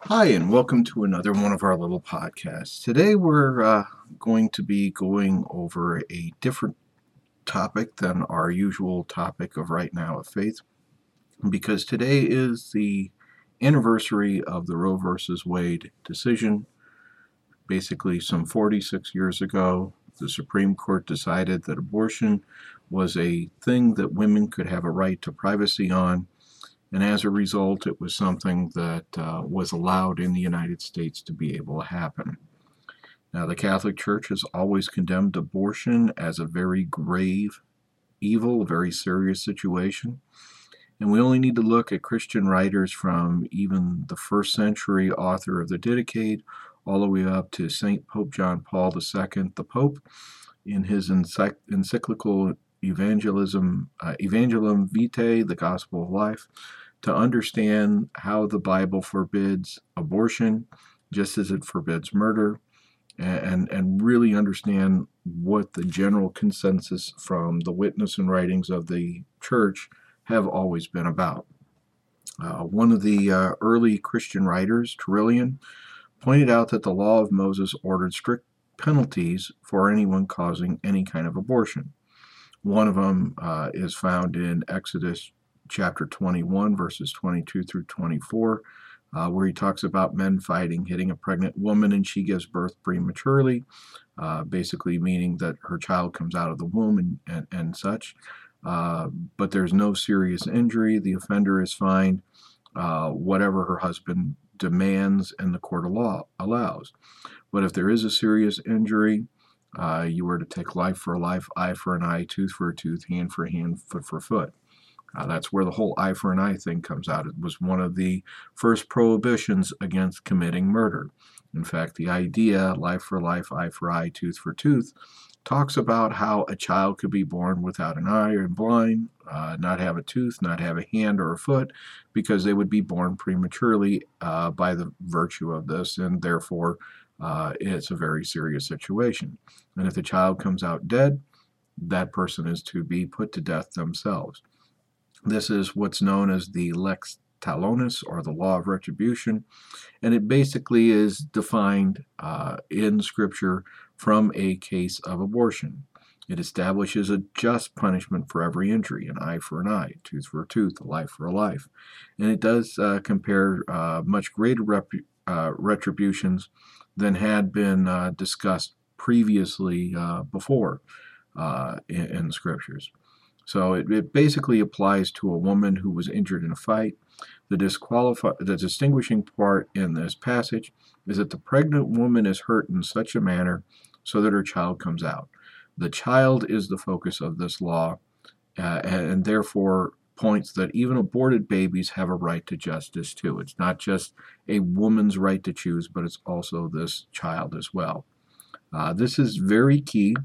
Hi, and welcome to another one of our little podcasts. Today, we're going to be going over a different topic than our usual topic of Right Now of Faith, because today is the anniversary of the Roe versus Wade decision. Basically, some 46 years ago, the Supreme Court decided that abortion was a thing that women could have a right to privacy on, and as a result, it was something that was allowed in the United States to be able to happen. Now, the Catholic Church has always condemned abortion as a very grave evil, a very serious situation. And we only need to look at Christian writers from even the first century author of the Didache all the way up to St. Pope John Paul II, the Pope, in his encyclical Evangelium Vitae, the Gospel of Life, to understand how the Bible forbids abortion, just as it forbids murder, and really understand what the general consensus from the witness and writings of the church have always been about. One of the early Christian writers, Tertullian, pointed out that the law of Moses ordered strict penalties for anyone causing any kind of abortion. One of them is found in Exodus chapter 21, verses 22 through 24, where he talks about men fighting, hitting a pregnant woman, and she gives birth prematurely, basically meaning that her child comes out of the womb and such. But there's no serious injury. The offender is fined whatever her husband demands and the court of law allows. But if there is a serious injury, you were to take life for a life, eye for an eye, tooth for a tooth, hand for hand, foot for foot. That's where the whole eye for an eye thing comes out. It was one of the first prohibitions against committing murder. In fact, the idea, life for life, eye for eye, tooth for tooth, talks about how a child could be born without an eye and blind, not have a tooth, not have a hand or a foot, because they would be born prematurely by the virtue of this, and therefore it's a very serious situation. And if the child comes out dead, that person is to be put to death themselves. This is what's known as the lex talionis, or the law of retribution, and it basically is defined in Scripture from a case of abortion. It establishes a just punishment for every injury, an eye for an eye, tooth for a tooth, a life for a life. And it does compare much greater retributions than had been discussed previously before in Scriptures. So it basically applies to a woman who was injured in a fight. The distinguishing part in this passage is that the pregnant woman is hurt in such a manner so that her child comes out. The child is the focus of this law, and therefore points that even aborted babies have a right to justice too. It's not just a woman's right to choose, but it's also this child as well. This is very key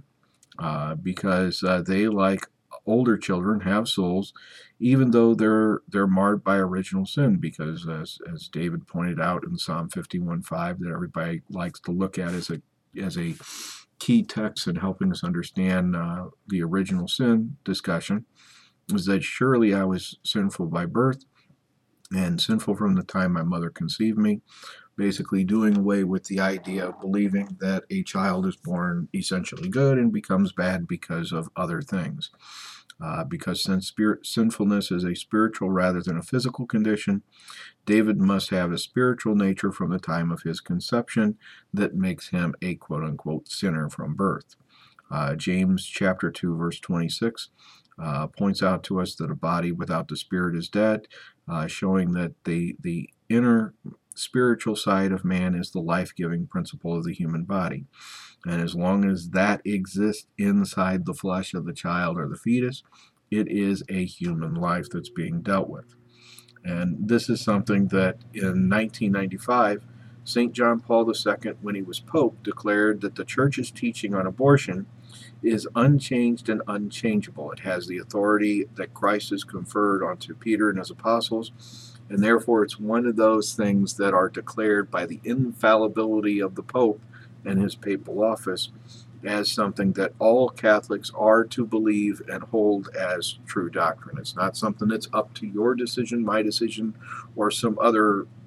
because they, like older children, have souls, even though they're marred by original sin. Because as David pointed out in Psalm 51:5, that everybody likes to look at as a key text in helping us understand the original sin discussion, is that surely I was sinful by birth and sinful from the time my mother conceived me, basically doing away with the idea of believing that a child is born essentially good and becomes bad because of other things. Because since sinfulness is a spiritual rather than a physical condition, David must have a spiritual nature from the time of his conception that makes him a quote-unquote sinner from birth. James chapter 2, verse 26 points out to us that a body without the spirit is dead, showing that the inner spiritual side of man is the life-giving principle of the human body. And as long as that exists inside the flesh of the child or the fetus, it is a human life that's being dealt with. And this is something that in 1995, St. John Paul II, when he was Pope, declared that the Church's teaching on abortion is unchanged and unchangeable. It has the authority that Christ has conferred onto Peter and his apostles, and therefore it's one of those things that are declared by the infallibility of the Pope and his papal office as something that all Catholics are to believe and hold as true doctrine. It's not something that's up to your decision, my decision, or some other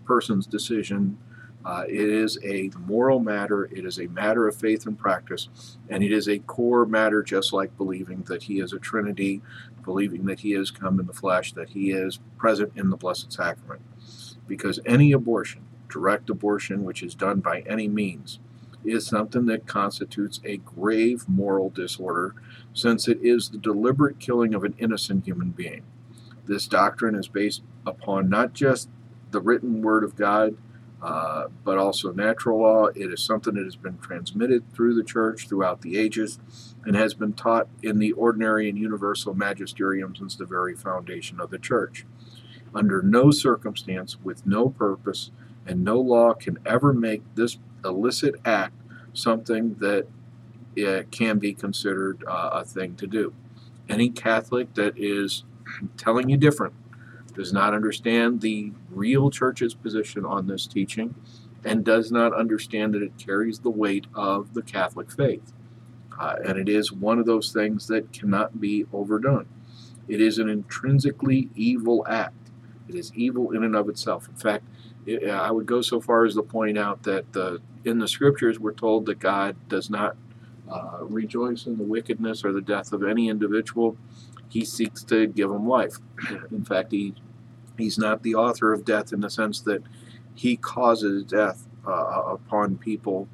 person's decision. It is a moral matter. It is a matter of faith and practice, and it is a core matter, just like believing that He is a Trinity, believing that He has come in the flesh, that He is present in the Blessed Sacrament. Because any abortion, direct abortion, which is done by any means, is something that constitutes a grave moral disorder, since it is the deliberate killing of an innocent human being. This doctrine is based upon not just the written word of God, but also natural law. It is something that has been transmitted through the church throughout the ages and has been taught in the ordinary and universal magisterium since the very foundation of the church. Under no circumstance, with no purpose, and no law can ever make this illicit act something that it can be considered a thing to do. Any Catholic that is telling you different does not understand the real church's position on this teaching and does not understand that it carries the weight of the Catholic faith. And it is one of those things that cannot be overdone. It is an intrinsically evil act. It is evil in and of itself. In fact, I would go so far as to point out that in the scriptures we're told that God does not rejoice in the wickedness or the death of any individual. He seeks to give them life. In fact, he's not the author of death in the sense that he causes death upon people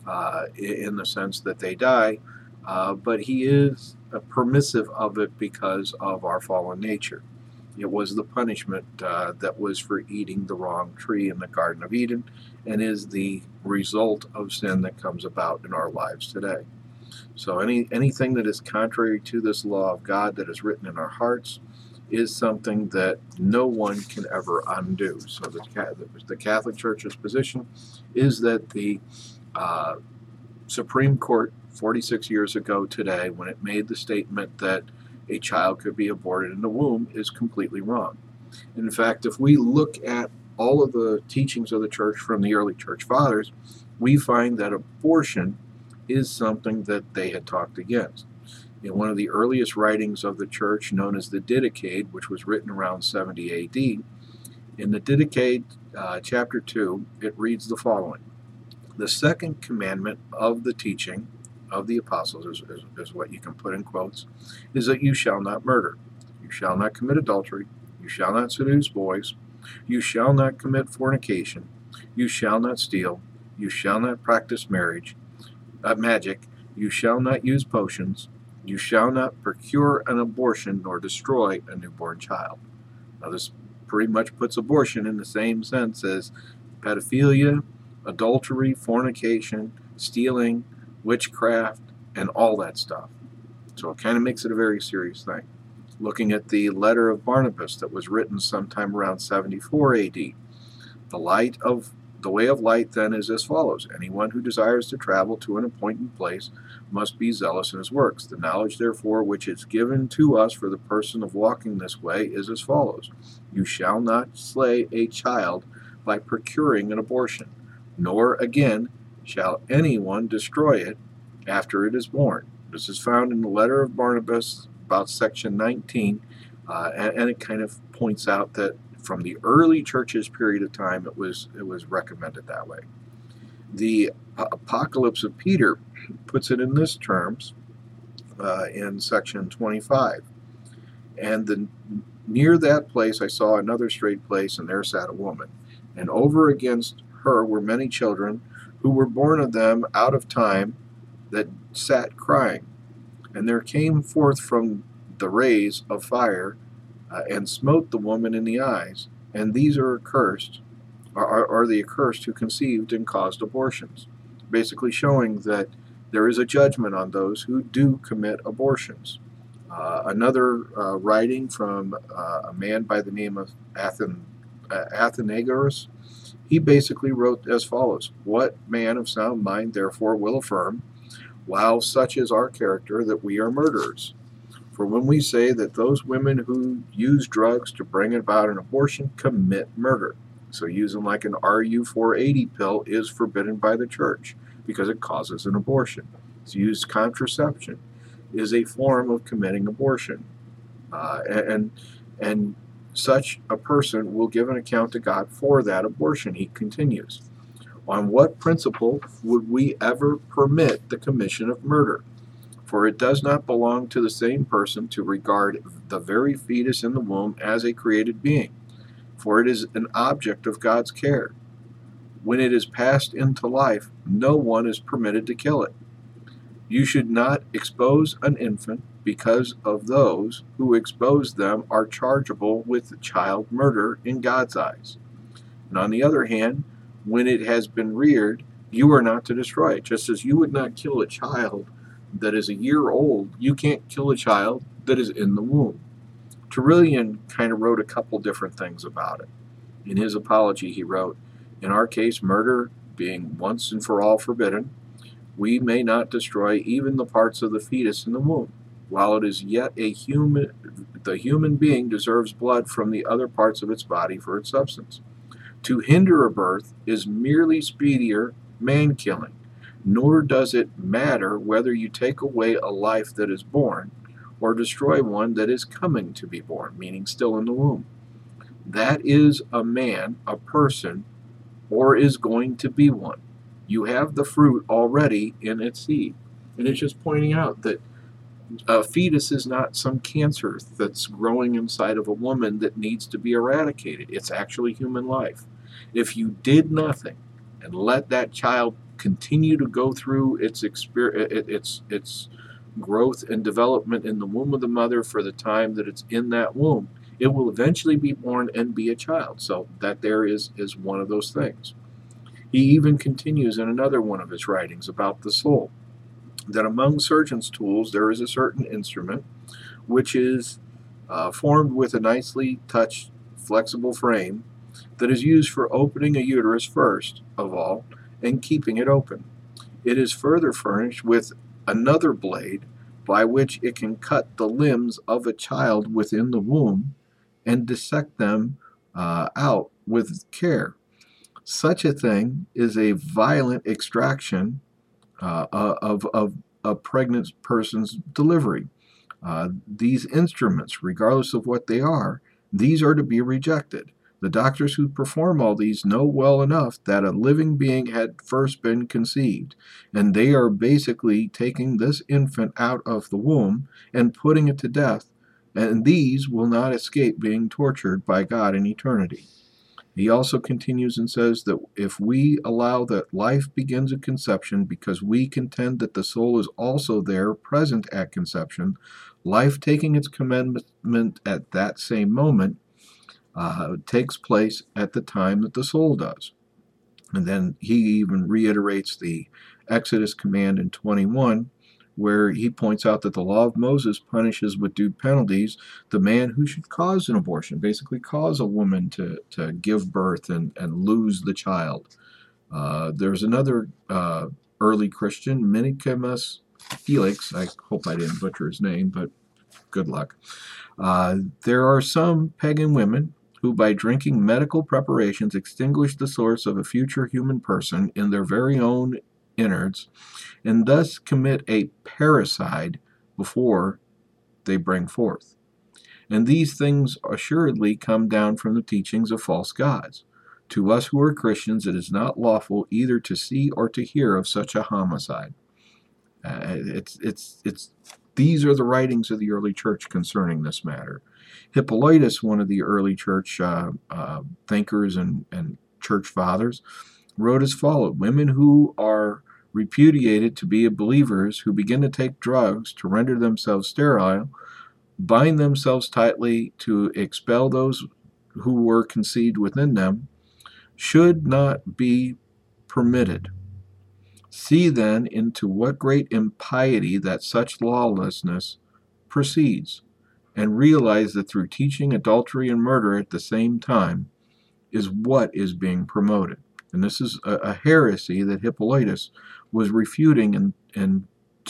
in the sense that they die, but he is permissive of it because of our fallen nature. It was the punishment that was for eating the wrong tree in the Garden of Eden, and is the result of sin that comes about in our lives today. So anything that is contrary to this law of God that is written in our hearts is something that no one can ever undo. So the Catholic Church's position is that the Supreme Court 46 years ago today, when it made the statement that a child could be aborted in the womb, is completely wrong. In fact, if we look at all of the teachings of the church from the early church fathers, we find that abortion is something that they had talked against. In one of the earliest writings of the church, known as the Didache, which was written around 70 A.D., in the Didache, chapter 2, it reads the following: "The second commandment of the teaching of the apostles," is what you can put in quotes, "is that you shall not murder. You shall not commit adultery. You shall not seduce boys. You shall not commit fornication. You shall not steal. You shall not practice magic. You shall not use potions. You shall not procure an abortion nor destroy a newborn child." Now, this pretty much puts abortion in the same sense as pedophilia, adultery, fornication, stealing, witchcraft, and all that stuff. So it kind of makes it a very serious thing. Looking at the letter of Barnabas that was written sometime around 74 A.D., the way of light then is as follows: anyone who desires to travel to an appointed place must be zealous in his works. The knowledge, therefore, which is given to us for the person of walking this way is as follows: you shall not slay a child by procuring an abortion, nor again shall anyone destroy it after it is born. This is found in the letter of Barnabas, about section 19, and it kind of points out that from the early church's period of time, it was recommended that way. The Apocalypse of Peter puts it in this terms in section 25. "And near that place I saw another straight place, and there sat a woman. And over against her were many children, who were born of them out of time, that sat crying. And there came forth from the rays of fire, and smote the woman in the eyes. And these are accursed, are the accursed who conceived and caused abortions." Basically showing that there is a judgment on those who do commit abortions. Another writing from a man by the name of Athenagoras, he basically wrote as follows: "What man of sound mind therefore will affirm, while such is our character, that we are murderers? For when we say that those women who use drugs to bring about an abortion commit murder." So using like an RU-480 pill is forbidden by the church because it causes an abortion. To use contraception is a form of committing abortion. And such a person will give an account to God for that abortion. He continues. On what principle would we ever permit the commission of murder? For it does not belong to the same person to regard the very fetus in the womb as a created being, for it is an object of God's care. When it is passed into life, no one is permitted to kill it. You should not expose an infant, because of those who expose them are chargeable with child murder in God's eyes. And on the other hand, when it has been reared, you are not to destroy it. Just as you would not kill a child that is a year old, you can't kill a child that is in the womb. Tertullian kind of wrote a couple different things about it. In his apology, he wrote, in our case, murder being once and for all forbidden, we may not destroy even the parts of the fetus in the womb. While it is yet the human being deserves blood from the other parts of its body for its substance. To hinder a birth is merely speedier man-killing, nor does it matter whether you take away a life that is born or destroy one that is coming to be born, meaning still in the womb. That is a man, a person, or is going to be one. You have the fruit already in its seed. And it's just pointing out that a fetus is not some cancer that's growing inside of a woman that needs to be eradicated. It's actually human life. If you did nothing and let that child continue to go through its growth and development in the womb of the mother for the time that it's in that womb, it will eventually be born and be a child. So that there is one of those things. He even continues in another one of his writings about the soul, that among surgeon's tools there is a certain instrument which is formed with a nicely touched flexible frame that is used for opening a uterus first of all and keeping it open. It is further furnished with another blade by which it can cut the limbs of a child within the womb and dissect them out with care. Such a thing is a violent extraction of a pregnant person's delivery. These instruments, regardless of what they are, these are to be rejected. The doctors who perform all these know well enough that a living being had first been conceived, and they are basically taking this infant out of the womb and putting it to death, and these will not escape being tortured by God in eternity. He also continues and says that if we allow that life begins at conception because we contend that the soul is also there present at conception, life taking its commencement at that same moment takes place at the time that the soul does. And then he even reiterates the Exodus command in 21, where he points out that the law of Moses punishes with due penalties the man who should cause an abortion, basically cause a woman to give birth and lose the child. There's another early Christian, Nicodemus Felix. I hope I didn't butcher his name, but good luck. There are some pagan women who, by drinking medical preparations, extinguish the source of a future human person in their very own innards, and thus commit a parricide before they bring forth. And these things assuredly come down from the teachings of false gods. To us who are Christians, it is not lawful either to see or to hear of such a homicide. These are the writings of the early church concerning this matter. Hippolytus, one of the early church thinkers and church fathers, wrote as follows: women who are repudiated to be believers, who begin to take drugs to render themselves sterile, bind themselves tightly to expel those who were conceived within them, should not be permitted. See then into what great impiety that such lawlessness proceeds, and realize that through teaching adultery and murder at the same time is what is being promoted. And this is a heresy that Hippolytus was refuting in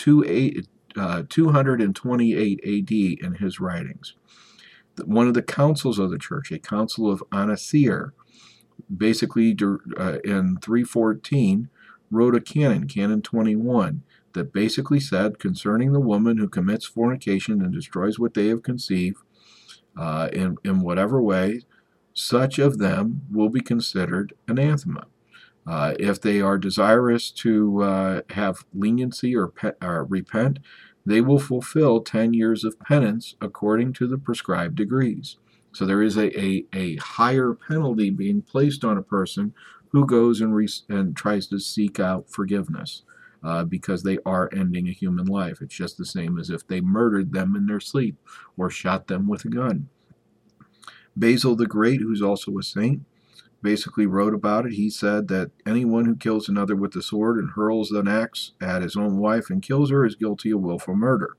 228 AD in his writings. One of the councils of the church, a council of Anicear, basically in 314, wrote a canon, Canon 21, that basically said concerning the woman who commits fornication and destroys what they have conceived, in whatever way, such of them will be considered anathema. If they are desirous to have leniency or repent, they will fulfill 10 years of penance according to the prescribed degrees. So there is a higher penalty being placed on a person who goes and tries to seek out forgiveness because they are ending a human life. It's just the same as if they murdered them in their sleep or shot them with a gun. Basil the Great, who's also a saint, basically wrote about it. He said that anyone who kills another with the sword and hurls an axe at his own wife and kills her is guilty of willful murder.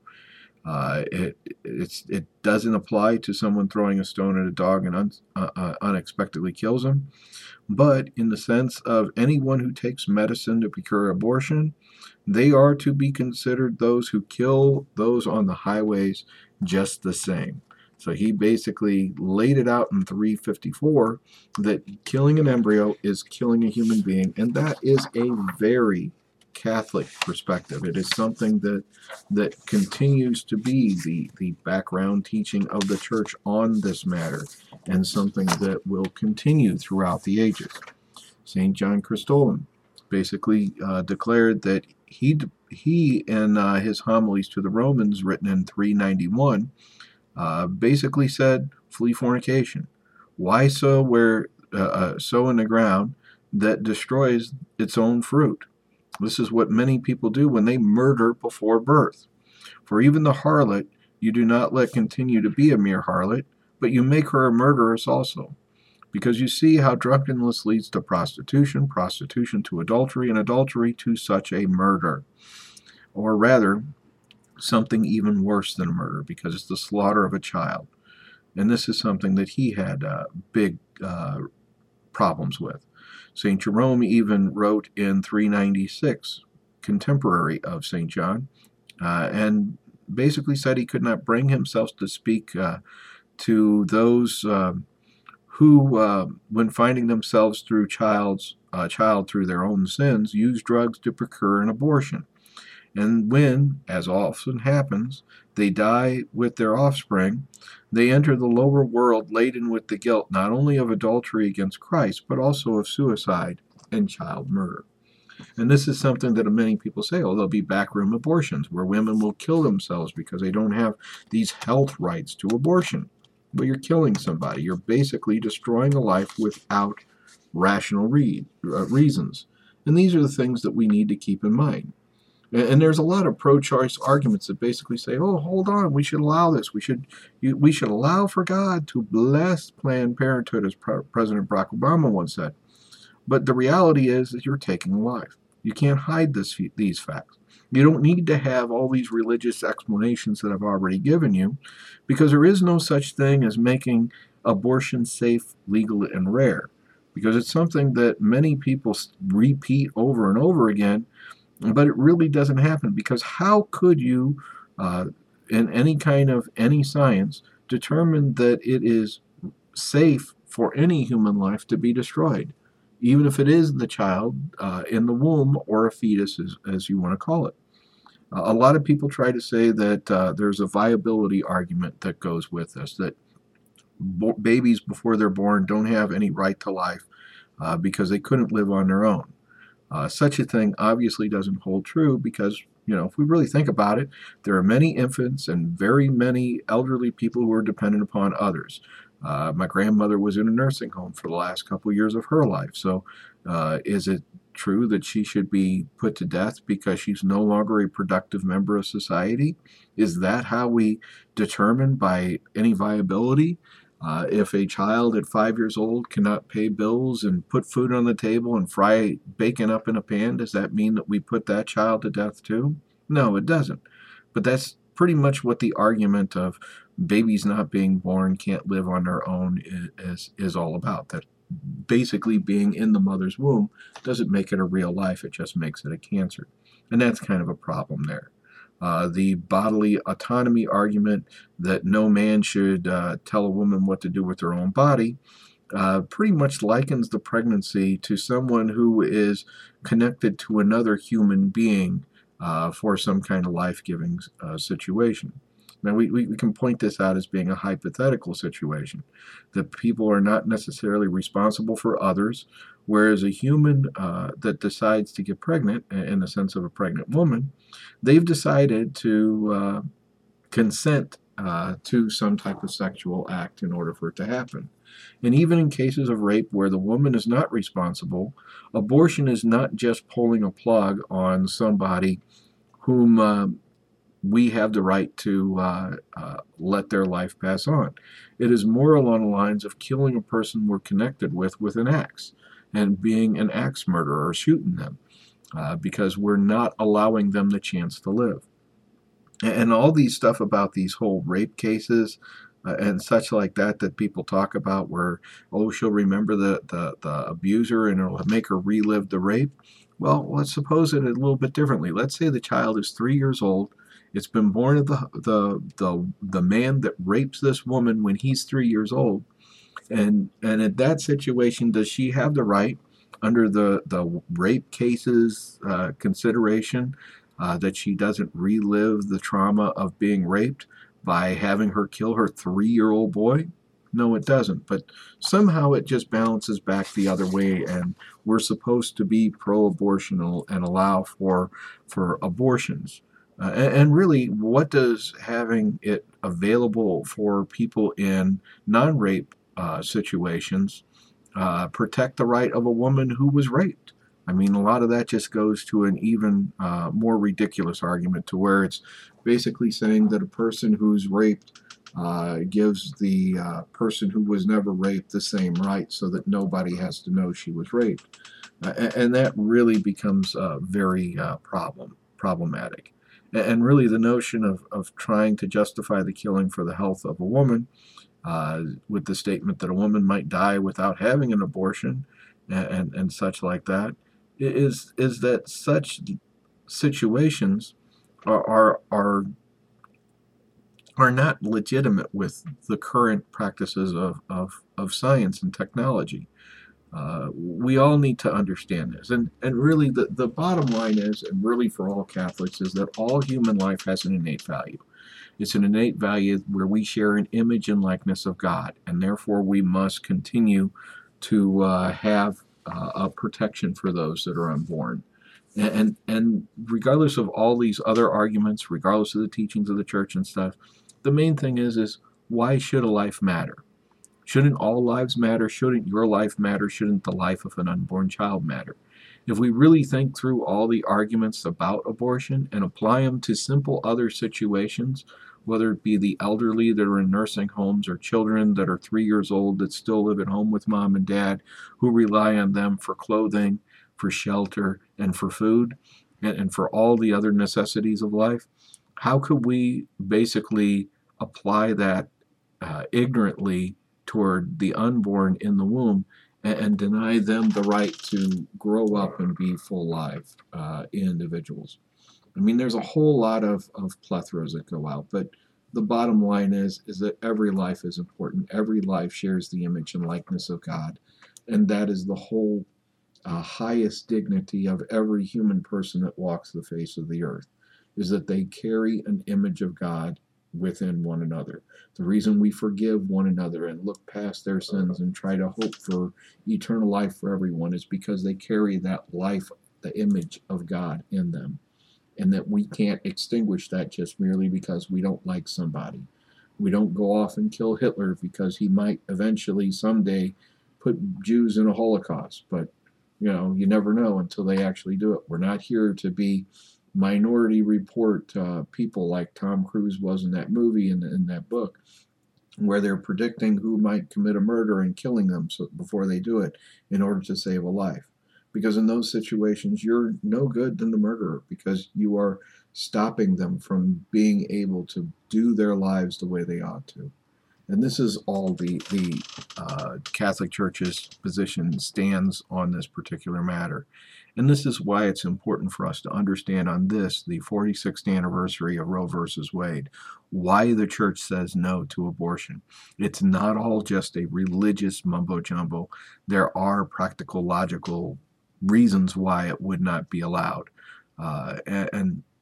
It doesn't apply to someone throwing a stone at a dog and unexpectedly kills him, but in the sense of anyone who takes medicine to procure abortion, they are to be considered those who kill those on the highways just the same. So he basically laid it out in 354 that killing an embryo is killing a human being, and that is a very Catholic perspective. It is something that continues to be the background teaching of the church on this matter, and something that will continue throughout the ages. St. John Chrysostom basically declared that he in his homilies to the Romans, written in 391, basically said, "Flee fornication. Why sow in the ground that destroys its own fruit?" This is what many people do when they murder before birth. For even the harlot you do not let continue to be a mere harlot, but you make her a murderess also. Because you see how drunkenness leads to prostitution, prostitution to adultery, and adultery to such a murder. Or rather, something even worse than a murder, because it's the slaughter of a child. And this is something that he had big problems with. St. Jerome even wrote in 396, contemporary of St. John, and basically said he could not bring himself to speak to those who, when finding themselves through child through their own sins, use drugs to procure an abortion. And when, as often happens, they die with their offspring, they enter the lower world laden with the guilt not only of adultery against Christ, but also of suicide and child murder. And this is something that many people say, oh, there'll be backroom abortions where women will kill themselves because they don't have these health rights to abortion. But you're killing somebody. You're basically destroying a life without rational reasons. And these are the things that we need to keep in mind. And there's a lot of pro-choice arguments that basically say, "Oh, hold on, we should allow this. We should allow for God to bless Planned Parenthood," as President Barack Obama once said. But the reality is that you're taking a life. You can't hide these facts. You don't need to have all these religious explanations that I've already given you, because there is no such thing as making abortion safe, legal, and rare. Because it's something that many people repeat over and over again. But it really doesn't happen, because how could you, in any science, determine that it is safe for any human life to be destroyed, even if it is the child in the womb, or a fetus, as you want to call it? A lot of people try to say that there's a viability argument that goes with this, that babies before they're born don't have any right to life because they couldn't live on their own. Such a thing obviously doesn't hold true, because, if we really think about it, there are many infants and very many elderly people who are dependent upon others. My grandmother was in a nursing home for the last couple of years of her life. So is it true that she should be put to death because she's no longer a productive member of society? Is that how we determine by any viability? If a child at 5 years old cannot pay bills and put food on the table and fry bacon up in a pan, does that mean that we put that child to death too? No, it doesn't. But that's pretty much what the argument of babies not being born, can't live on their own, is all about. That basically being in the mother's womb doesn't make it a real life, it just makes it a cancer. And that's kind of a problem there. The bodily autonomy argument that no man should tell a woman what to do with her own body pretty much likens the pregnancy to someone who is connected to another human being for some kind of life-giving situation. Now, we can point this out as being a hypothetical situation, that people are not necessarily responsible for others, whereas a human that decides to get pregnant, in the sense of a pregnant woman, they've decided to consent to some type of sexual act in order for it to happen. And even in cases of rape where the woman is not responsible, abortion is not just pulling a plug on somebody whom we have the right to let their life pass on. It is more along the lines of killing a person we're connected with an axe, and being an axe murderer or shooting them because we're not allowing them the chance to live. And all these stuff about these whole rape cases and such like that that people talk about, where, oh, she'll remember the abuser and it'll make her relive the rape. Well, let's suppose it a little bit differently. Let's say the child is 3 years old. It's been born of the man that rapes this woman when he's 3 years old. And in that situation, does she have the right, under the rape cases consideration, that she doesn't relive the trauma of being raped by having her kill her 3-year-old boy? No, it doesn't. But somehow it just balances back the other way, and we're supposed to be pro-abortional and allow for abortions. And really, what does having it available for people in non-rape situations protect the right of a woman who was raped? I mean, a lot of that just goes to an even more ridiculous argument, to where it's basically saying that a person who's raped gives the person who was never raped the same right, so that nobody has to know she was raped. And that really becomes very problematic. And really, the notion of trying to justify the killing for the health of a woman, with the statement that a woman might die without having an abortion, and such like that, is that such situations are not legitimate with the current practices of science and technology. We all need to understand this. And really, the bottom line is, and really for all Catholics, is that all human life has an innate value. It's an innate value where we share an image and likeness of God, and therefore we must continue to have a protection for those that are unborn. And regardless of all these other arguments, regardless of the teachings of the church and stuff, the main thing is why should a life matter? Shouldn't all lives matter? Shouldn't your life matter? Shouldn't the life of an unborn child matter? If we really think through all the arguments about abortion and apply them to simple other situations, whether it be the elderly that are in nursing homes, or children that are 3 years old that still live at home with mom and dad, who rely on them for clothing, for shelter, and for food, and for all the other necessities of life, how could we basically apply that ignorantly toward the unborn in the womb, and deny them the right to grow up and be full live individuals? I mean, there's a whole lot of plethoras that go out, but the bottom line is that every life is important. Every life shares the image and likeness of God, and that is the whole highest dignity of every human person that walks the face of the earth, is that they carry an image of God within one another. The reason we forgive one another and look past their sins and try to hope for eternal life for everyone is because they carry that life, the image of God in them, and that we can't extinguish that just merely because we don't like somebody. We don't go off and kill Hitler because he might eventually someday put Jews in a Holocaust, but you never know until they actually do it. We're not here to be Minority Report people like Tom Cruise was in that movie and in that book, where they're predicting who might commit a murder and killing them before they do it in order to save a life. Because in those situations, you're no good than the murderer, because you are stopping them from being able to do their lives the way they ought to. And this is all the Catholic Church's position stands on this particular matter. And this is why it's important for us to understand on this, the 46th anniversary of Roe versus Wade, why the church says no to abortion. It's not all just a religious mumbo jumbo. There are practical, logical reasons why it would not be allowed. And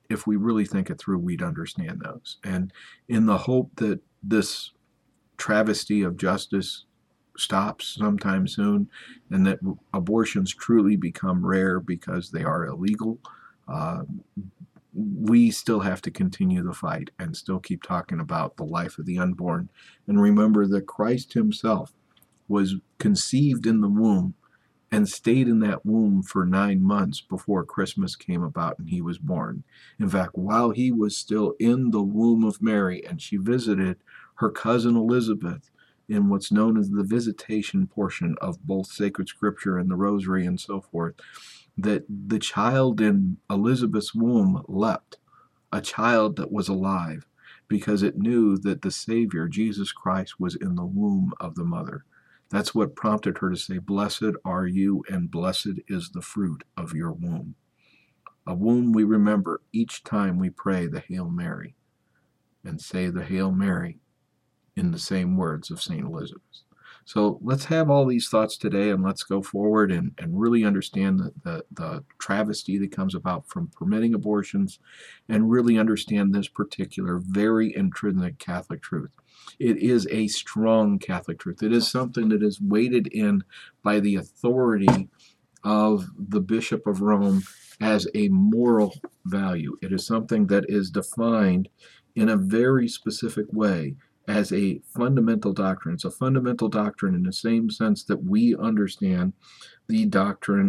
if we really think it through, we'd understand those. And in the hope that this travesty of justice stops sometime soon and that abortions truly become rare because they are illegal, uh, we still have to continue the fight and still keep talking about the life of the unborn. And remember that Christ himself was conceived in the womb and stayed in that womb for 9 months before Christmas came about and he was born. In fact, while he was still in the womb of Mary and she visited her cousin Elizabeth in what's known as the visitation portion of both sacred scripture and the rosary and so forth, that the child in Elizabeth's womb leapt, a child that was alive, because it knew that the Savior, Jesus Christ, was in the womb of the mother. That's what prompted her to say, "Blessed are you, and blessed is the fruit of your womb." A womb we remember each time we pray the Hail Mary and say the Hail Mary in the same words of St. Elizabeth. So let's have all these thoughts today and let's go forward and really understand the travesty that comes about from permitting abortions and really understand this particular very intrinsic Catholic truth. It is a strong Catholic truth. It is something that is weighted in by the authority of the Bishop of Rome as a moral value. It is something that is defined in a very specific way as a fundamental doctrine. It's a fundamental doctrine in the same sense that we understand the doctrine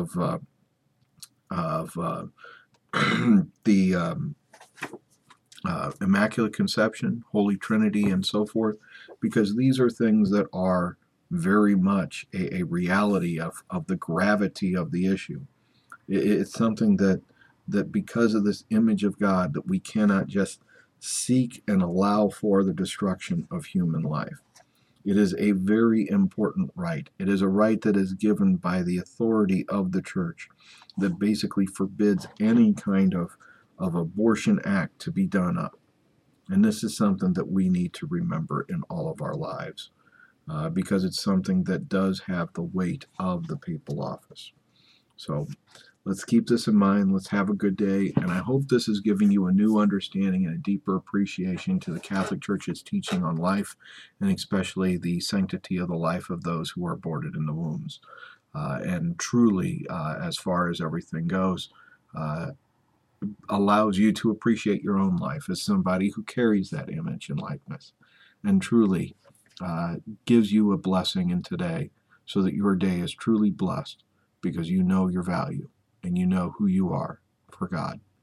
of the Immaculate Conception, Holy Trinity, and so forth, because these are things that are very much a reality of the gravity of the issue. It's something that because of this image of God, that we cannot just seek and allow for the destruction of human life. It is a very important right. It is a right that is given by the authority of the church that basically forbids any kind of abortion act to be done up. And this is something that we need to remember in all of our lives because it's something that does have the weight of the papal office. So let's keep this in mind. Let's have a good day. And I hope this is giving you a new understanding and a deeper appreciation to the Catholic Church's teaching on life, and especially the sanctity of the life of those who are aborted in the wombs. And truly, as far as everything goes, allows you to appreciate your own life as somebody who carries that image and likeness. And truly gives you a blessing in today so that your day is truly blessed because you know your value and you know who you are for God.